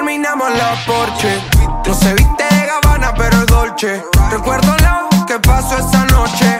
caminamos la Porsche. No se viste de Gabbana, pero el Dolce. Recuerdo lo que pasó esa noche.